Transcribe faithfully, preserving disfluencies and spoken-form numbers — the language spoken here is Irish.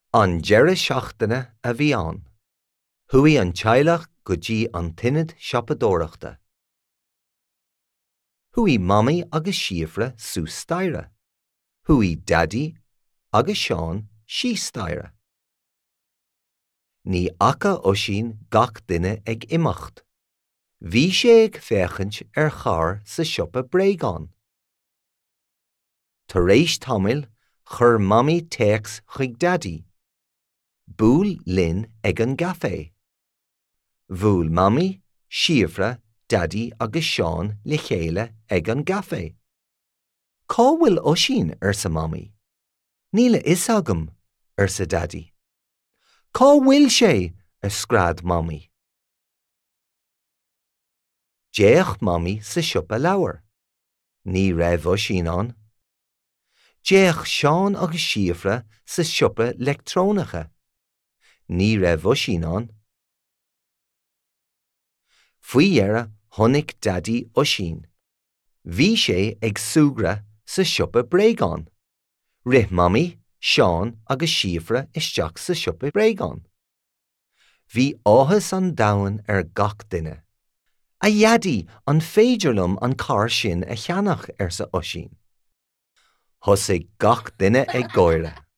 An deire seachtaine a bhí ann. Thuaigh an teaghlach go dtí an tine siopadóireachta. Thuaigh mammy agus siofra sús staire. Thuaigh daddy agus Seán sí staire. Ní acha uisín gach duine ag imeacht. Bhí sé ag féachant ar char sa siopa bréagán. Tar éis tamil chur mammy téacs chuig daddy. Búil linn ag an gafé. Bhúil mammy, siofra, daddy agus Seán le chéile ag an gafé. Cá bhfuil uisín ar sa mammy? Níla is agam ar sa daddy. Cá bhfuil sé a scrad mammy? Déach mammy sa siopa leabhar. Ní raibh uisín an. Déach Seán agus siofra sa siopa lectrónacha. Ní raibh uisín an. Faoi dhearr thunig daddy uisín. Bhí sé ag suagra sa siopa bréagán. Rith mammy, Seán agus siofra isteach sa siopa bréagán. Bhí áthas an domhan ar gach duine. A dheadí an féidirlumm an car sin a cheannach ar sa uisín. Thosaigh gach duine ag gcóire.